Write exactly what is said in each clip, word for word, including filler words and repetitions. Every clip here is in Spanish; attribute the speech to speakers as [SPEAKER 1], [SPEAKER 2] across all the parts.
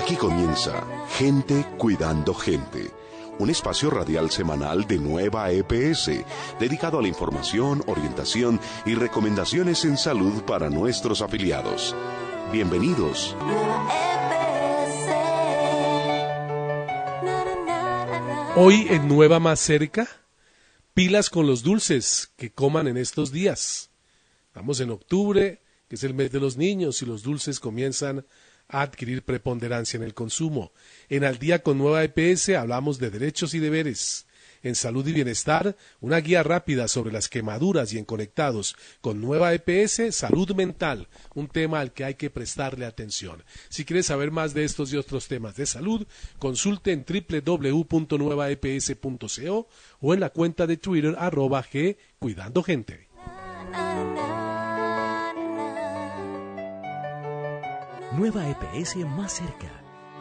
[SPEAKER 1] Aquí comienza Gente Cuidando Gente, un espacio radial semanal de Nueva E P S, dedicado a la información, orientación y recomendaciones en salud para nuestros afiliados. Bienvenidos.
[SPEAKER 2] Hoy en Nueva Más Cerca, pilas con los dulces que coman en estos días. Estamos en octubre, que es el mes de los niños, y los dulces comienzan a adquirir preponderancia en el consumo. En Al Día con Nueva E P S hablamos de derechos y deberes. En Salud y Bienestar, una guía rápida sobre las quemaduras, y en Conectados con Nueva E P S, Salud Mental, un tema al que hay que prestarle atención. Si quieres saber más de estos y otros temas de salud, consulte en doble u doble u doble u punto nueva e p s punto co o en la cuenta de Twitter arroba G Cuidando Gente.
[SPEAKER 3] Nueva E P S más cerca.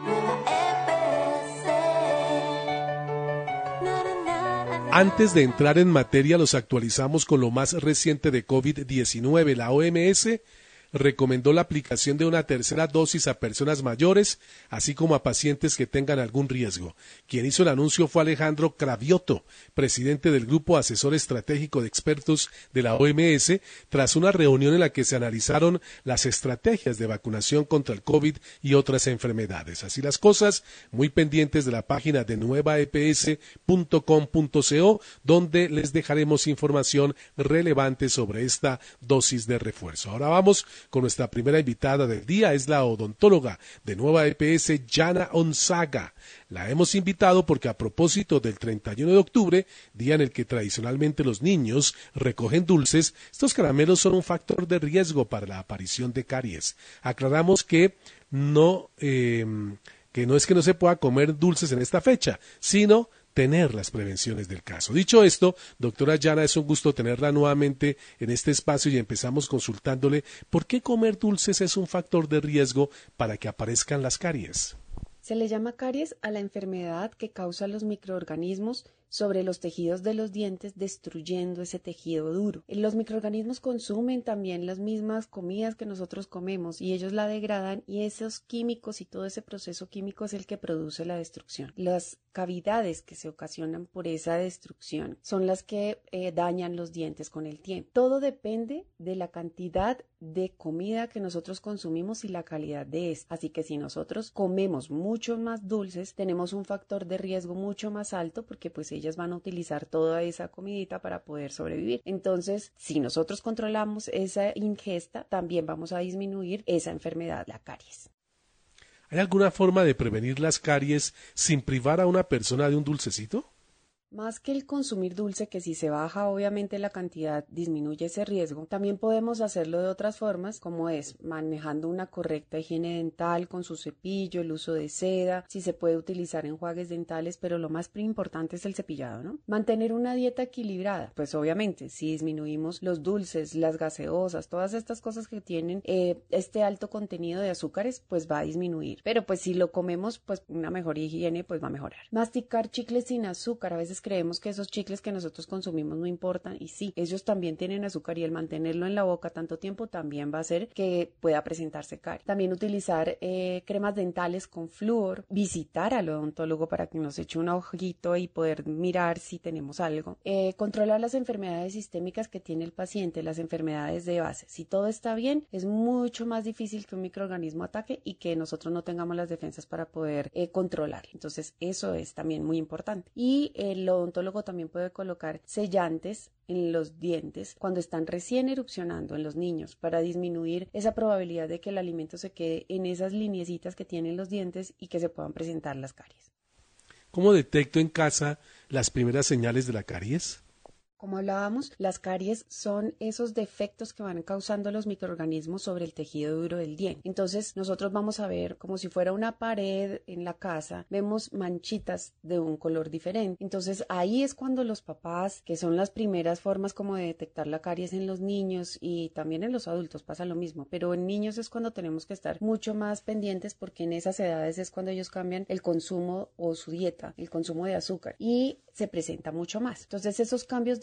[SPEAKER 2] Antes de entrar en materia, los actualizamos con lo más reciente de COVID diecinueve. La O M S recomendó la aplicación de una tercera dosis a personas mayores, así como a pacientes que tengan algún riesgo. Quien hizo el anuncio fue Alejandro Cravioto, presidente del Grupo Asesor Estratégico de Expertos de la O M S, tras una reunión en la que se analizaron las estrategias de vacunación contra el COVID y otras enfermedades. Así las cosas, muy pendientes de la página de nueva e p s punto com punto co, donde les dejaremos información relevante sobre esta dosis de refuerzo. Ahora vamos con nuestra primera invitada del día, es la odontóloga de Nueva E P S, Yana Onzaga. La hemos invitado porque a propósito del treinta y uno de octubre, día en el que tradicionalmente los niños recogen dulces, estos caramelos son un factor de riesgo para la aparición de caries. Aclaramos que no, eh, que no es que no se pueda comer dulces en esta fecha, sino tener las prevenciones del caso. Dicho esto, doctora Yana, es un gusto tenerla nuevamente en este espacio y empezamos consultándole por qué comer dulces es un factor de riesgo para que aparezcan las caries.
[SPEAKER 4] Se le llama caries a la enfermedad que causa los microorganismos sobre los tejidos de los dientes, destruyendo ese tejido duro. Los microorganismos consumen también las mismas comidas que nosotros comemos y ellos la degradan, y esos químicos y todo ese proceso químico es el que produce la destrucción. Las cavidades que se ocasionan por esa destrucción son las que eh, dañan los dientes con el tiempo. Todo depende de la cantidad de comida que nosotros consumimos y la calidad de esta. Así que si nosotros comemos mucho más dulces, tenemos un factor de riesgo mucho más alto, porque pues ellas van a utilizar toda esa comidita para poder sobrevivir. Entonces, si nosotros controlamos esa ingesta, también vamos a disminuir esa enfermedad, la caries.
[SPEAKER 2] ¿Hay alguna forma de prevenir las caries sin privar a una persona de un dulcecito?
[SPEAKER 4] Más que el consumir dulce, que si se baja obviamente la cantidad disminuye ese riesgo, también podemos hacerlo de otras formas, como es manejando una correcta higiene dental con su cepillo, el uso de seda, si se puede utilizar enjuagues dentales, pero lo más importante es el cepillado, ¿no? Mantener una dieta equilibrada, pues obviamente si disminuimos los dulces, las gaseosas, todas estas cosas que tienen eh, este alto contenido de azúcares, pues va a disminuir, pero pues si lo comemos, pues una mejor higiene pues va a mejorar. Masticar chicles sin azúcar, a veces creemos que esos chicles que nosotros consumimos no importan, y sí, ellos también tienen azúcar, y el mantenerlo en la boca tanto tiempo también va a hacer que pueda presentarse caries. También utilizar eh, cremas dentales con flúor, visitar al odontólogo para que nos eche un ojito y poder mirar si tenemos algo. Eh, controlar las enfermedades sistémicas que tiene el paciente, las enfermedades de base. Si todo está bien, es mucho más difícil que un microorganismo ataque y que nosotros no tengamos las defensas para poder eh, controlar. Entonces eso es también muy importante. Y el El odontólogo también puede colocar sellantes en los dientes cuando están recién erupcionando en los niños, para disminuir esa probabilidad de que el alimento se quede en esas lineecitas que tienen los dientes y que se puedan presentar las caries.
[SPEAKER 2] ¿Cómo detecto en casa las primeras señales de la caries?
[SPEAKER 4] Como hablábamos, las caries son esos defectos que van causando los microorganismos sobre el tejido duro del diente. Entonces nosotros vamos a ver como si fuera una pared en la casa, vemos manchitas de un color diferente. Entonces ahí es cuando los papás, que son las primeras formas como de detectar la caries en los niños, y también en los adultos pasa lo mismo, pero en niños es cuando tenemos que estar mucho más pendientes, porque en esas edades es cuando ellos cambian el consumo o su dieta, el consumo de azúcar, y se presenta mucho más. Entonces esos cambios de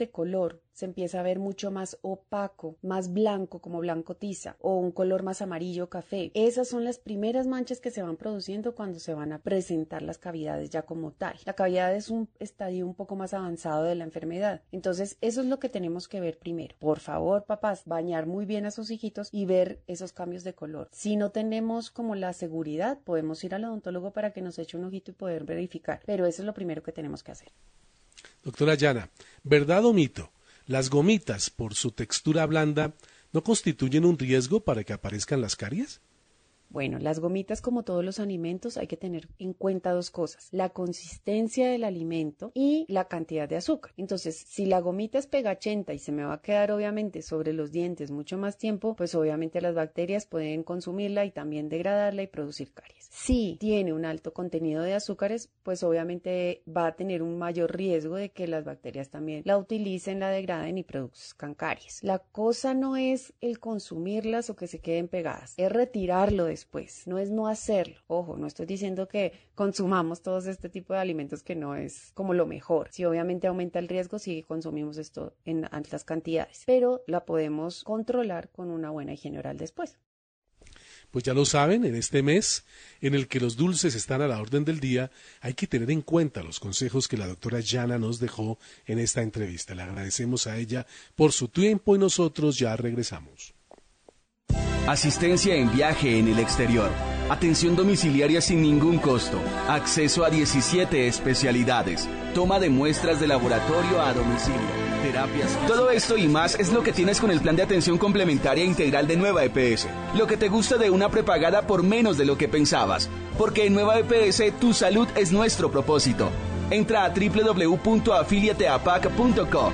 [SPEAKER 4] de color se empieza a ver mucho más opaco, más blanco, como blanco tiza, o un color más amarillo café. Esas son las primeras manchas que se van produciendo cuando se van a presentar las cavidades ya como tal. La cavidad es un estadio un poco más avanzado de la enfermedad. Entonces, eso es lo que tenemos que ver primero. Por favor, papás, bañar muy bien a sus hijitos y ver esos cambios de color. Si no tenemos como la seguridad, podemos ir al odontólogo para que nos eche un ojito y poder verificar. Pero eso es lo primero que tenemos que hacer.
[SPEAKER 2] Doctora Yana, ¿verdad o mito? ¿Las gomitas, por su textura blanda, no constituyen un riesgo para que aparezcan las caries?
[SPEAKER 4] Bueno, las gomitas, como todos los alimentos, hay que tener en cuenta dos cosas: la consistencia del alimento y la cantidad de azúcar. Entonces, si la gomita es pegachenta y se me va a quedar obviamente sobre los dientes mucho más tiempo, pues obviamente las bacterias pueden consumirla y también degradarla y producir caries. Si tiene un alto contenido de azúcares, pues obviamente va a tener un mayor riesgo de que las bacterias también la utilicen, la degraden y produzcan caries. La cosa no es el consumirlas o que se queden pegadas, es retirarlo de después, no es no hacerlo. Ojo, no estoy diciendo que consumamos todos este tipo de alimentos, que no es como lo mejor. Si obviamente aumenta el riesgo si consumimos esto en altas cantidades, pero la podemos controlar con una buena higiene oral después.
[SPEAKER 2] Pues ya lo saben, en este mes en el que los dulces están a la orden del día, hay que tener en cuenta los consejos que la doctora Yana nos dejó en esta entrevista. Le agradecemos a ella por su tiempo y nosotros ya regresamos.
[SPEAKER 5] Asistencia en viaje en el exterior. Atención domiciliaria sin ningún costo. Acceso a diecisiete especialidades. Toma de muestras de laboratorio a domicilio. Terapias. Todo esto y más es lo que tienes con el plan de atención complementaria integral de Nueva E P S. Lo que te gusta de una prepagada por menos de lo que pensabas. Porque en Nueva E P S tu salud es nuestro propósito. Entra a doble u doble u doble u punto afiliate a pac punto co.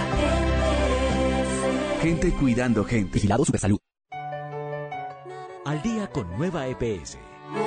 [SPEAKER 5] Gente cuidando gente.
[SPEAKER 3] Vigilado Supersalud. Al día con Nueva E P S.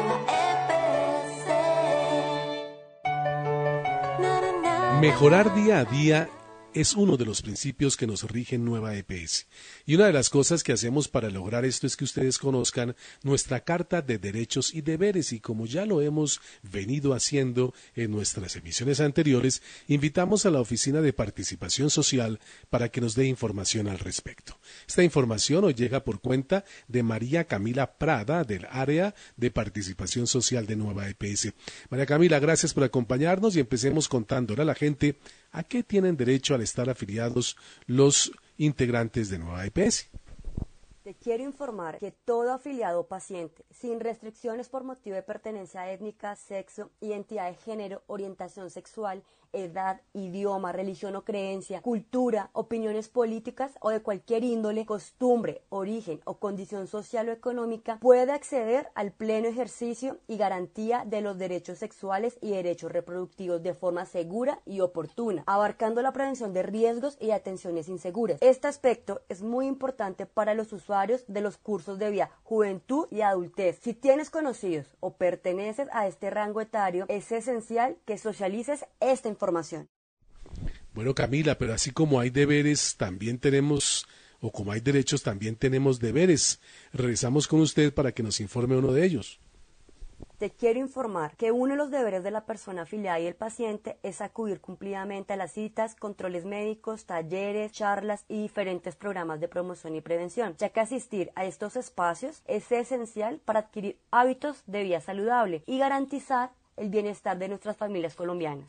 [SPEAKER 2] Mejorar día a día es uno de los principios que nos rigen Nueva E P S. Y una de las cosas que hacemos para lograr esto es que ustedes conozcan nuestra Carta de Derechos y Deberes, y como ya lo hemos venido haciendo en nuestras emisiones anteriores, invitamos a la Oficina de Participación Social para que nos dé información al respecto. Esta información hoy llega por cuenta de María Camila Prada, del Área de Participación Social de Nueva E P S. María Camila, gracias por acompañarnos y empecemos contándole a la gente a qué tienen derecho al estar afiliados los integrantes de Nueva E P S.
[SPEAKER 6] Te quiero informar que todo afiliado o paciente, sin restricciones por motivo de pertenencia étnica, sexo, identidad de género, orientación sexual, edad, idioma, religión o creencia, cultura, opiniones políticas o de cualquier índole, costumbre, origen o condición social o económica, puede acceder al pleno ejercicio y garantía de los derechos sexuales y derechos reproductivos de forma segura y oportuna, abarcando la prevención de riesgos y atenciones inseguras. Este aspecto es muy importante para los usuarios de los cursos de vida Juventud y Adultez. Si tienes conocidos o perteneces a este rango etario, es esencial que socialices esta información. Información.
[SPEAKER 2] Bueno, Camila, pero así como hay deberes, también tenemos, o como hay derechos, también tenemos deberes. Regresamos con usted para que nos informe uno de ellos.
[SPEAKER 6] Te quiero informar que uno de los deberes de la persona afiliada y el paciente es acudir cumplidamente a las citas, controles médicos, talleres, charlas y diferentes programas de promoción y prevención, ya que asistir a estos espacios es esencial para adquirir hábitos de vida saludable y garantizar el bienestar de nuestras familias colombianas.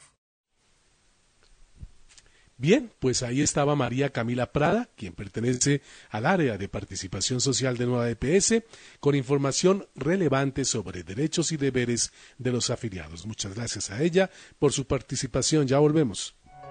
[SPEAKER 2] Bien, pues ahí estaba María Camila Prada, quien pertenece al área de participación social de Nueva E P S, con información relevante sobre derechos y deberes de los afiliados. Muchas gracias a ella por su participación. Ya volvemos.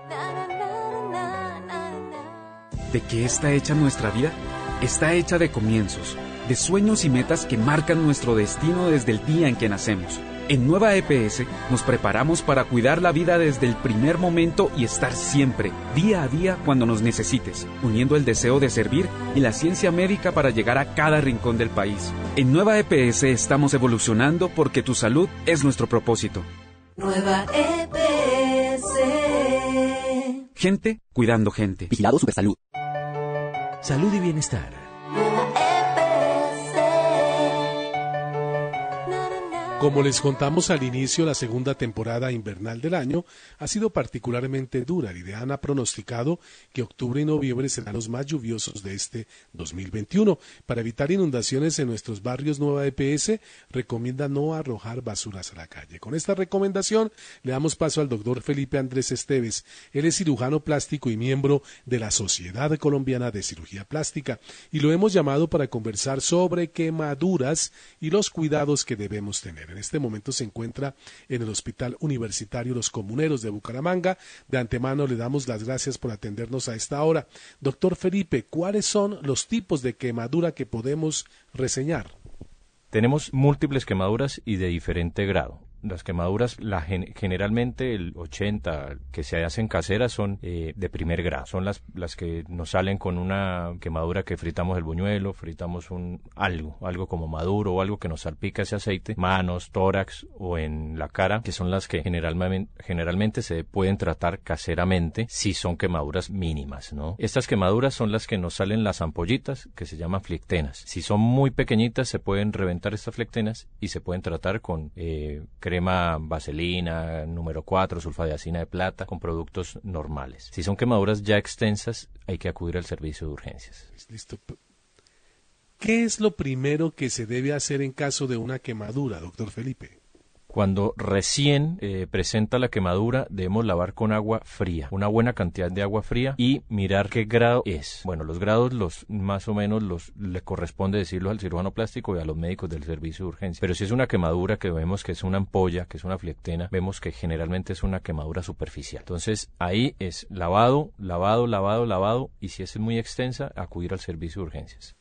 [SPEAKER 7] ¿De qué está hecha nuestra vida? Está hecha de comienzos, de sueños y metas que marcan nuestro destino desde el día en que nacemos. En Nueva E P S nos preparamos para cuidar la vida desde el primer momento y estar siempre, día a día, cuando nos necesites, uniendo el deseo de servir y la ciencia médica para llegar a cada rincón del país. En Nueva E P S estamos evolucionando porque tu salud es nuestro propósito.
[SPEAKER 8] Nueva E P S.
[SPEAKER 7] Gente cuidando gente.
[SPEAKER 3] Vigilado Supersalud. Salud y bienestar.
[SPEAKER 8] Nueva E P S.
[SPEAKER 2] Como les contamos al inicio, la segunda temporada invernal del año ha sido particularmente dura. El IDEAN ha pronosticado que octubre y noviembre serán los más lluviosos de este dos mil veintiuno. Para evitar inundaciones en nuestros barrios, Nueva E P S recomienda no arrojar basuras a la calle. Con esta recomendación le damos paso al doctor Felipe Andrés Esteves. Él es cirujano plástico y miembro de la Sociedad Colombiana de Cirugía Plástica y lo hemos llamado para conversar sobre quemaduras y los cuidados que debemos tener. En este momento se encuentra en el Hospital Universitario Los Comuneros de Bucaramanga. De antemano le damos las gracias por atendernos a esta hora. Doctor Felipe, ¿cuáles son los tipos de quemadura que podemos reseñar?
[SPEAKER 9] Tenemos múltiples quemaduras y de diferente grado. Las quemaduras, la, generalmente el ochenta que se hacen caseras son eh, de primer grado. Son las, las que nos salen con una quemadura que fritamos el buñuelo, fritamos un algo, algo como maduro o algo que nos salpica ese aceite, manos, tórax o en la cara, que son las que generalmente, generalmente se pueden tratar caseramente si son quemaduras mínimas, ¿no? Estas quemaduras son las que nos salen las ampollitas, que se llaman flectenas. Si son muy pequeñitas, se pueden reventar estas flectenas y se pueden tratar con eh, crema vaselina, número cuatro, sulfadiazina de plata, con productos normales. Si son quemaduras ya extensas, hay que acudir al servicio de urgencias.
[SPEAKER 2] Listo. ¿Qué es lo primero que se debe hacer en caso de una quemadura, doctor Felipe?
[SPEAKER 9] Cuando recién eh, presenta la quemadura, debemos lavar con agua fría, una buena cantidad de agua fría y mirar qué grado es. Bueno, los grados los más o menos los le corresponde decirlos al cirujano plástico y a los médicos del servicio de urgencia. Pero si es una quemadura que vemos que es una ampolla, que es una flectena, vemos que generalmente es una quemadura superficial. Entonces, ahí es lavado, lavado, lavado, lavado y si es muy extensa, acudir al servicio de urgencias.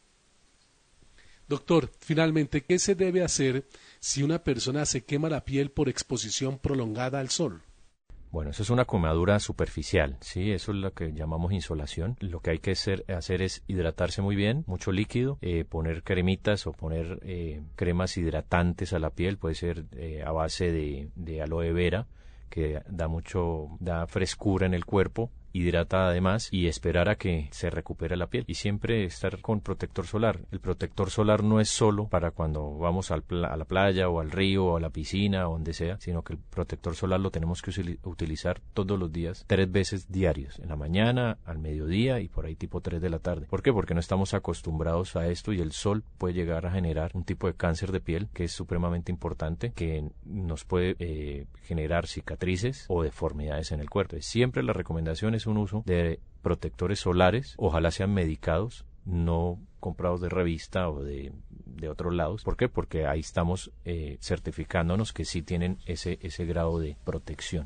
[SPEAKER 2] Doctor, finalmente, ¿qué se debe hacer si una persona se quema la piel por exposición prolongada al sol?
[SPEAKER 9] Bueno, eso es una quemadura superficial, ¿sí? Eso es lo que llamamos insolación. Lo que hay que hacer, hacer es hidratarse muy bien, mucho líquido, eh, poner cremitas o poner eh, cremas hidratantes a la piel, puede ser eh, a base de, de aloe vera, que da mucho, da frescura en el cuerpo, hidrata además y esperar a que se recupere la piel y siempre estar con protector solar. El protector solar no es solo para cuando vamos al pla- a la playa o al río o a la piscina o donde sea, sino que el protector solar lo tenemos que usil- utilizar todos los días, tres veces diarios, en la mañana, al mediodía y por ahí tipo tres de la tarde. ¿Por qué? Porque no estamos acostumbrados a esto y el sol puede llegar a generar un tipo de cáncer de piel que es supremamente importante, que nos puede eh, generar cicatrices o deformidades en el cuerpo. Siempre la recomendación es un uso de protectores solares, ojalá sean medicados, no comprados de revista o de, de otros lados. ¿Por qué? Porque ahí estamos eh, certificándonos que sí tienen ese, ese grado de protección.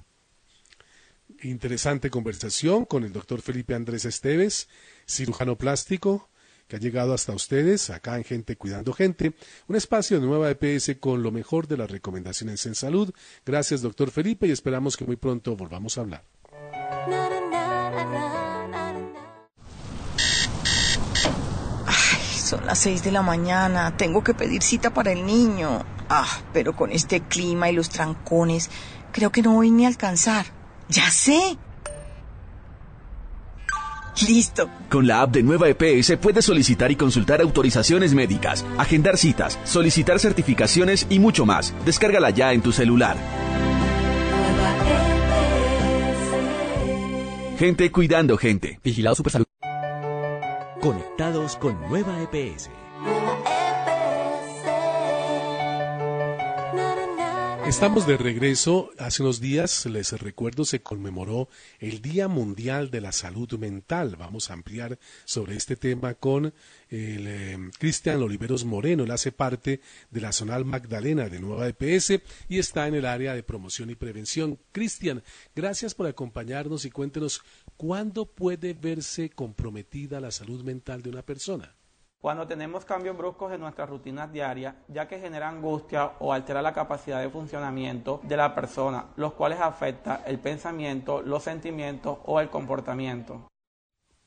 [SPEAKER 2] Interesante conversación con el doctor Felipe Andrés Esteves, cirujano plástico, que ha llegado hasta ustedes, acá en Gente Cuidando Gente, un espacio de Nueva E P S con lo mejor de las recomendaciones en salud. Gracias, doctor Felipe, y esperamos que muy pronto volvamos a hablar.
[SPEAKER 10] Ay, son las seis de la mañana, tengo que pedir cita para el niño. Ah, pero con este clima y los trancones, creo que no voy ni a alcanzar. ¡Ya sé! ¡Listo!
[SPEAKER 5] Con la app de Nueva E P S puedes solicitar y consultar autorizaciones médicas, agendar citas, solicitar certificaciones y mucho más. Descárgala ya en tu celular. Gente cuidando gente.
[SPEAKER 3] Vigilado Supersalud. Conectados con Nueva E P S.
[SPEAKER 2] Estamos de regreso. Hace unos días, les recuerdo, se conmemoró el Día Mundial de la Salud Mental. Vamos a ampliar sobre este tema con el eh, Cristian Oliveros Moreno. Él hace parte de la Zonal Magdalena de Nueva E P S y está en el área de promoción y prevención. Cristian, gracias por acompañarnos y cuéntenos cuándo puede verse comprometida la salud mental de una persona.
[SPEAKER 11] Cuando tenemos cambios bruscos en nuestras rutinas diarias, ya que genera angustia o altera la capacidad de funcionamiento de la persona, los cuales afectan el pensamiento, los sentimientos o el comportamiento.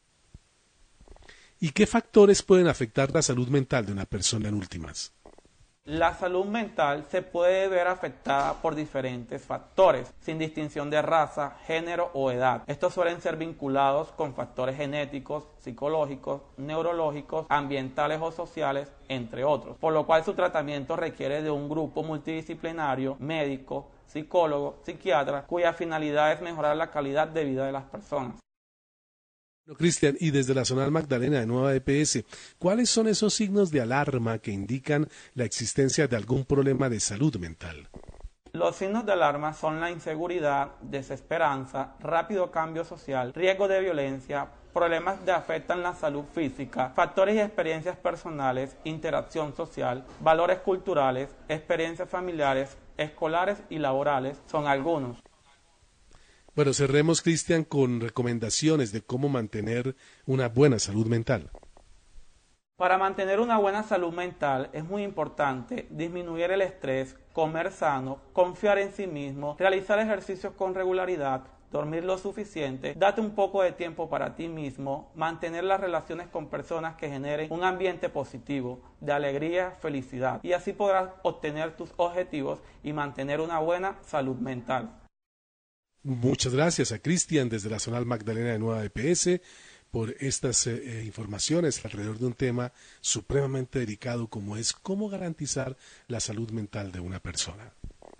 [SPEAKER 2] ¿Y qué factores pueden afectar la salud mental de una persona en últimas?
[SPEAKER 11] La salud mental se puede ver afectada por diferentes factores, sin distinción de raza, género o edad. Estos suelen ser vinculados con factores genéticos, psicológicos, neurológicos, ambientales o sociales, entre otros, por lo cual su tratamiento requiere de un grupo multidisciplinario, médico, psicólogo, psiquiatra, cuya finalidad es mejorar la calidad de vida de las personas.
[SPEAKER 2] Cristian, y desde la Zonal Magdalena de Nueva E P S, ¿cuáles son esos signos de alarma que indican la existencia de algún problema de salud mental?
[SPEAKER 11] Los signos de alarma son la inseguridad, desesperanza, rápido cambio social, riesgo de violencia, problemas que afectan la salud física, factores y experiencias personales, interacción social, valores culturales, experiencias familiares, escolares y laborales, son algunos.
[SPEAKER 2] Bueno, cerremos, Cristian, con recomendaciones de cómo mantener una buena salud mental.
[SPEAKER 11] Para mantener una buena salud mental es muy importante disminuir el estrés, comer sano, confiar en sí mismo, realizar ejercicios con regularidad, dormir lo suficiente, date un poco de tiempo para ti mismo, mantener las relaciones con personas que generen un ambiente positivo, de alegría, felicidad, y así podrás obtener tus objetivos y mantener una buena salud mental.
[SPEAKER 2] Muchas gracias a Cristian desde la Zonal Magdalena de Nueva E P S por estas eh, informaciones alrededor de un tema supremamente delicado como es cómo garantizar la salud mental de una persona.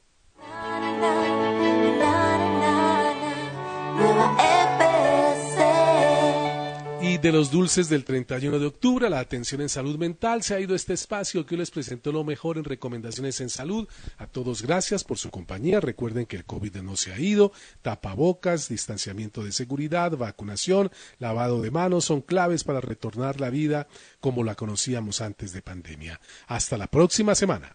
[SPEAKER 8] Nueva E P S.
[SPEAKER 2] Y de los dulces del treinta y uno de octubre, la atención en salud mental, se ha ido este espacio que hoy les presentó lo mejor en recomendaciones en salud. A todos gracias por su compañía. Recuerden que el COVID no se ha ido. Tapabocas, distanciamiento de seguridad, vacunación, lavado de manos son claves para retornar la vida como la conocíamos antes de pandemia. Hasta la próxima semana.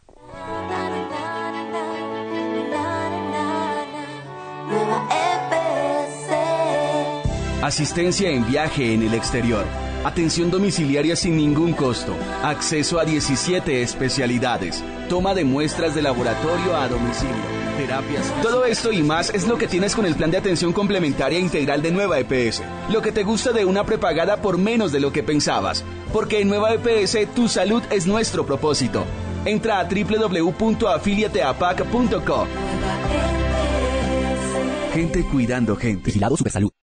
[SPEAKER 8] Nueva E P S.
[SPEAKER 5] Asistencia en viaje en el exterior. Atención domiciliaria sin ningún costo. Acceso a diecisiete especialidades. Toma de muestras de laboratorio a domicilio. Terapias. Todo esto y más es lo que tienes con el plan de atención complementaria integral de Nueva E P S. Lo que te gusta de una prepagada por menos de lo que pensabas. Porque en Nueva E P S tu salud es nuestro propósito. Entra a doble u doble u doble u punto afiliate a pac punto co. Gente cuidando gente.
[SPEAKER 3] Vigilado Supersalud.